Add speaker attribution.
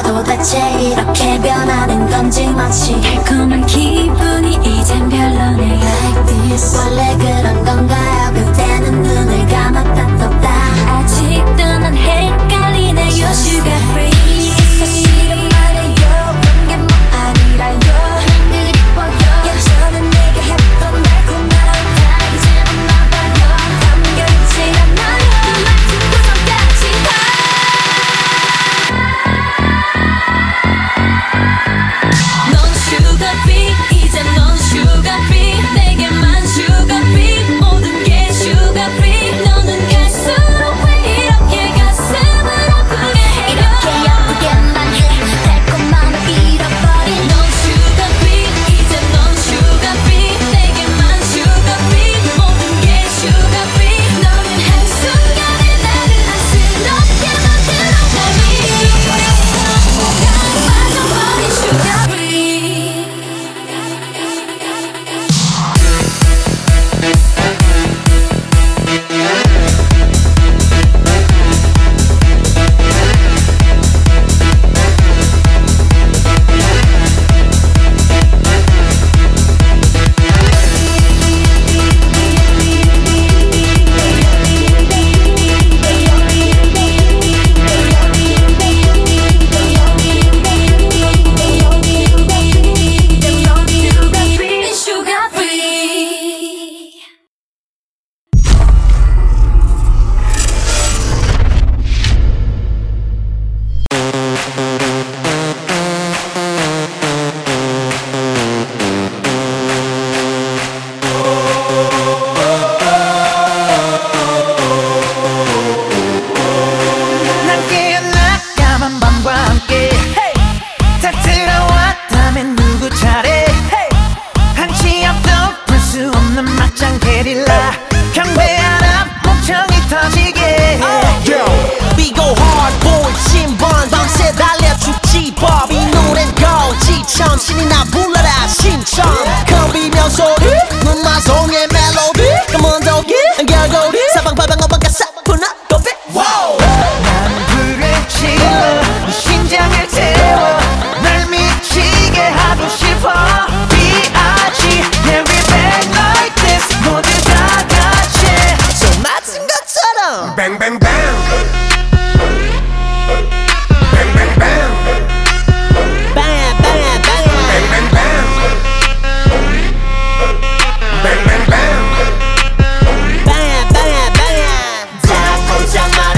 Speaker 1: 도대체 이렇게 변하는 건지 마치 달콤한 기분이 이젠 별로네 like this. 원래 그런 건가요? 그때는 눈을 감았다 떴다 아직도 난 헷갈리네요 sugar free. 사실은 말해요 그런 게 뭐 아니라요 그리워요 예전엔 내게 했던 달콤한 다 이제 없나봐요 감겨있질 않아요 마치 구성까지 넌 sugar free 이제 넌 sugar free 내게만 sugar free 모든 게 sugar free 너는 갈수록 왜 이렇게 가슴을 아프게 해요 이렇게 아프게만 해 달콤함을 잃어버린 넌 sugar free 이제 넌 sugar free 내게만 sugar free 모든 게 sugar free 너는 한순간에 나를 안쓰럽게 만들어 날 빠져버린 sugar free. Sugar free.
Speaker 2: 난 깨어나 까만 밤과 함께 다 들어왔다면 누구 차례 한치 앞도 볼 수 없는 막장 게릴라 경배하라 목청이 터지게
Speaker 3: We go hard boy 신번 밤새 달려 죽지 법 이 노래는 거지처럼 신이 나 불러라 신청 겁이면 소리 눈마송의 멜로디 검은 독이 결국 사방팔방 어방가 사뿐한 고백
Speaker 2: 난 불을 질러 네 심장을 태워 날 미치게 하고 싶어 B.I.G. Yeah we bang like this 모두 다 같이
Speaker 3: 손 맞은 것처럼
Speaker 4: Bang bang bang Bang bang bang
Speaker 3: 빵야 빵야 빵야
Speaker 4: Bang bang bang Bang bang bang
Speaker 3: 빵야 빵야 빵야
Speaker 1: 자, 꼼짝 마